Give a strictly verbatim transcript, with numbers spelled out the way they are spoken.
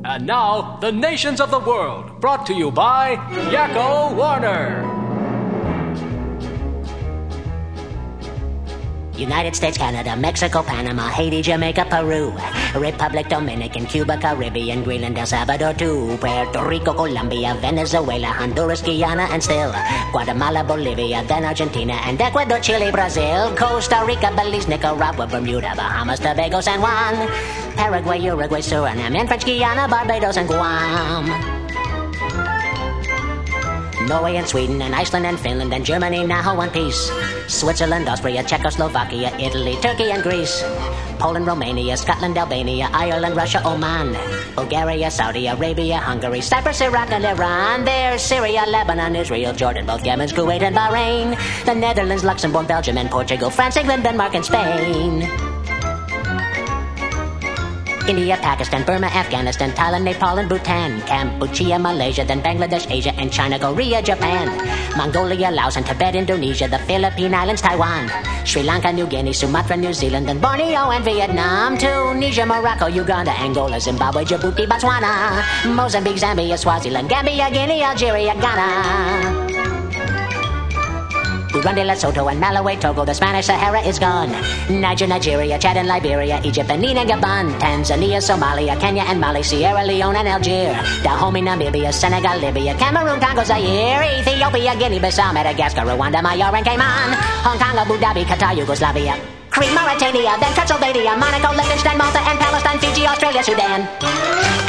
And now, the nations of the world, brought to you by Yakko Warner. United States, Canada, Mexico, Panama, Haiti, Jamaica, Peru, Republic Dominican, Cuba, Caribbean, Greenland, El Salvador too, Puerto Rico, Colombia, Venezuela, Honduras, Guyana, and still Guatemala, Bolivia, then Argentina, and Ecuador, Chile, Brazil, Costa Rica, Belize, Nicaragua, Bermuda, Bahamas, Tobago, San Juan, Paraguay, Uruguay, Suriname, and French Guiana, Barbados, and Guam. Norway and Sweden and Iceland and Finland and Germany now one piece. Switzerland, Austria, Czechoslovakia, Italy, Turkey and Greece. Poland, Romania, Scotland, Albania, Ireland, Russia, Oman. Bulgaria, Saudi Arabia, Hungary, Cyprus, Iraq and Iran. There's Syria, Lebanon, Israel, Jordan, both Yemen, Kuwait and Bahrain. The Netherlands, Luxembourg, Belgium and Portugal, France, England, Denmark and Spain. India, Pakistan, Burma, Afghanistan, Thailand, Nepal, and Bhutan, Cambodia, Malaysia, then Bangladesh, Asia, and China, Korea, Japan, Mongolia, Laos, and Tibet, Indonesia, the Philippine Islands, Taiwan, Sri Lanka, New Guinea, Sumatra, New Zealand, and Borneo, and Vietnam, Tunisia, Morocco, Uganda, Angola, Zimbabwe, Djibouti, Botswana, Mozambique, Zambia, Swaziland, Gambia, Guinea, Algeria, Ghana. Burundi, Lesotho, and Malawi, Togo, the Spanish Sahara is gone. Niger, Nigeria, Chad and Liberia, Egypt, Benin and Gabon, Tanzania, Somalia, Kenya and Mali, Sierra Leone and Algeria, Dahomey, Namibia, Senegal, Libya, Cameroon, Congo, Zaire, Ethiopia, Guinea-Bissau, Madagascar, Rwanda, Myanmar, and Cayman, Hong Kong, Abu Dhabi, Qatar, Yugoslavia, Crete, Mauritania, then Transylvania, Monaco, Liechtenstein, Malta, and Palestine, Fiji, Australia, Sudan.